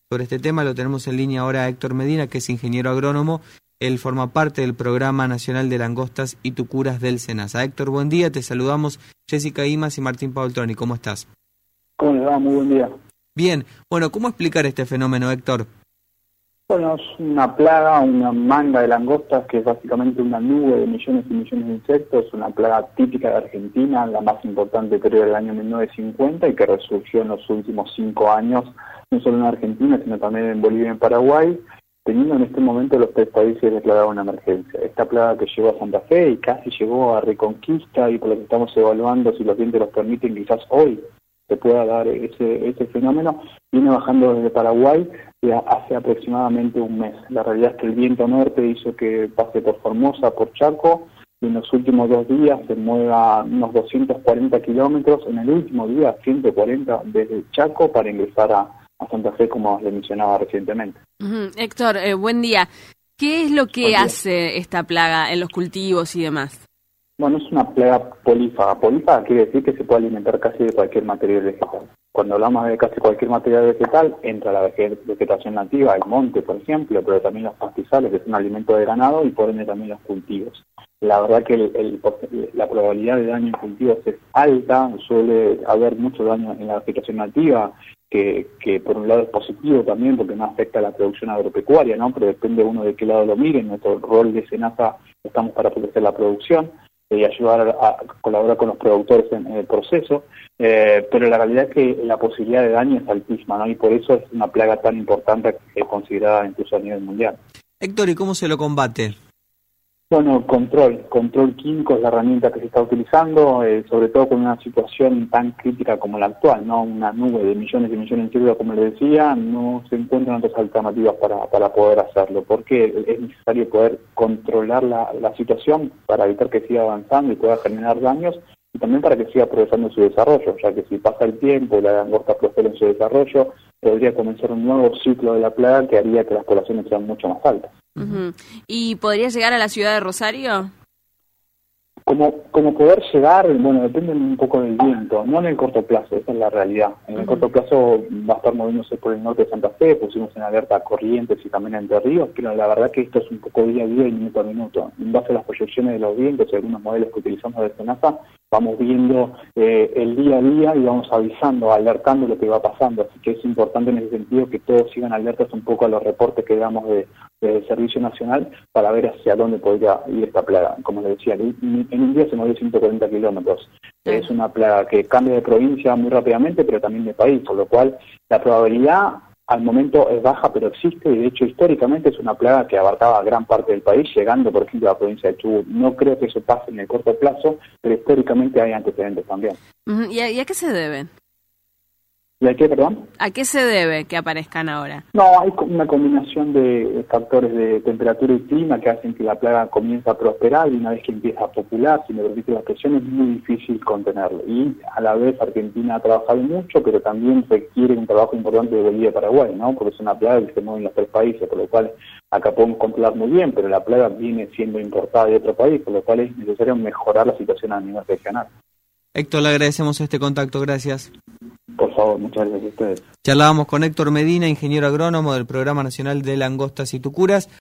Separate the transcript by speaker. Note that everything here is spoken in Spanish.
Speaker 1: sobre este tema. Lo tenemos en línea ahora a Héctor Medina, que es ingeniero agrónomo. Él forma parte del Programa Nacional de Langostas y Tucuras del SENASA. Héctor, buen día. Te saludamos Jessica Imas y Martín Paultroni. ¿Cómo estás?
Speaker 2: ¿Cómo le va? Muy buen día.
Speaker 1: Bien. Bueno, ¿cómo explicar este fenómeno, Héctor?
Speaker 2: Bueno, es una plaga, una manga de langostas que es básicamente una nube de millones y millones de insectos, una plaga típica de Argentina, la más importante periodo del año 1950 y que resurgió en los últimos 5 años, no solo en Argentina, sino también en Bolivia y en Paraguay, teniendo en este momento los 3 países declarados una emergencia. Esta plaga que llegó a Santa Fe y casi llegó a Reconquista, y por lo que estamos evaluando, si los vientos los permiten, quizás hoy se pueda dar ese fenómeno, viene bajando desde Paraguay hace aproximadamente un mes. La realidad es que el viento norte hizo que pase por Formosa, por Chaco, y en los últimos 2 días se mueva unos 240 kilómetros, en el último día 140 desde Chaco para ingresar a Santa Fe, como le mencionaba recientemente.
Speaker 3: Héctor, buen día. ¿Qué es lo que hace esta plaga en los cultivos y demás?
Speaker 2: Bueno, es una plaga polífaga. Polífaga quiere decir que se puede alimentar casi de cualquier material vegetal. Cuando hablamos de casi cualquier material vegetal, entra la vegetación nativa, el monte, por ejemplo, pero también los pastizales, que es un alimento de ganado, y por ende también los cultivos. La verdad que la probabilidad de daño en cultivos es alta, suele haber mucho daño en la vegetación nativa, que por un lado es positivo también porque no afecta a la producción agropecuaria, ¿no? Pero depende uno de qué lado lo mire. En nuestro rol de SENASA estamos para proteger la producción y ayudar a colaborar con los productores en el proceso, pero la realidad es que la posibilidad de daño es altísima, ¿no? Y por eso es una plaga tan importante que es considerada incluso a nivel mundial.
Speaker 1: Héctor, ¿y cómo se lo combate?
Speaker 2: Bueno, control químico es la herramienta que se está utilizando, sobre todo con una situación tan crítica como la actual, ¿no? Una nube de millones y millones de insectos, como le decía, no se encuentran otras alternativas para poder hacerlo, porque es necesario poder controlar la situación para evitar que siga avanzando y pueda generar daños, y también para que siga progresando su desarrollo, ya que si pasa el tiempo y la langosta prospera en su desarrollo, podría comenzar un nuevo ciclo de la plaga que haría que las poblaciones sean mucho más altas.
Speaker 3: ¿Y podría llegar a la ciudad de Rosario?
Speaker 2: Como poder llegar, bueno, depende un poco del viento, no en el corto plazo, esa es la realidad. En el corto plazo va a estar moviéndose por el norte de Santa Fe, pusimos en alerta a Corrientes y también a Entre Ríos, pero la verdad que esto es un poco día a día y minuto a minuto. En base a las proyecciones de los vientos y algunos modelos que utilizamos de SENASA, vamos viendo el día a día y vamos avisando, alertando lo que va pasando. Así que es importante en ese sentido que todos sigan alertas un poco a los reportes que damos de Servicio Nacional para ver hacia dónde podría ir esta plaga. Como les decía, en un día se movió 140 kilómetros. Es una plaga que cambia de provincia muy rápidamente, pero también de país, por lo cual la probabilidad al momento es baja, pero existe, y de hecho históricamente es una plaga que abarcaba gran parte del país, llegando por ejemplo a la provincia de Chubut. No creo que eso pase en el corto plazo, pero históricamente hay antecedentes también.
Speaker 3: ¿Y a qué se deben?
Speaker 2: ¿Y a qué, perdón?
Speaker 3: ¿A qué se debe que aparezcan ahora?
Speaker 2: No, hay una combinación de factores de temperatura y clima que hacen que la plaga comience a prosperar, y una vez que empieza a popular, si me permite la expresión, es muy difícil contenerlo. Y a la vez Argentina ha trabajado mucho, pero también requiere un trabajo importante de Bolivia y Paraguay, ¿no? Porque es una plaga que se mueve en los 3 países, por lo cual acá podemos controlar muy bien, pero la plaga viene siendo importada de otro país, por lo cual es necesario mejorar la situación a nivel regional.
Speaker 1: Héctor, le agradecemos este contacto, gracias.
Speaker 2: Por favor, muchas gracias a ustedes.
Speaker 1: Charlábamos con Héctor Medina, ingeniero agrónomo del Programa Nacional de Langostas y Tucuras.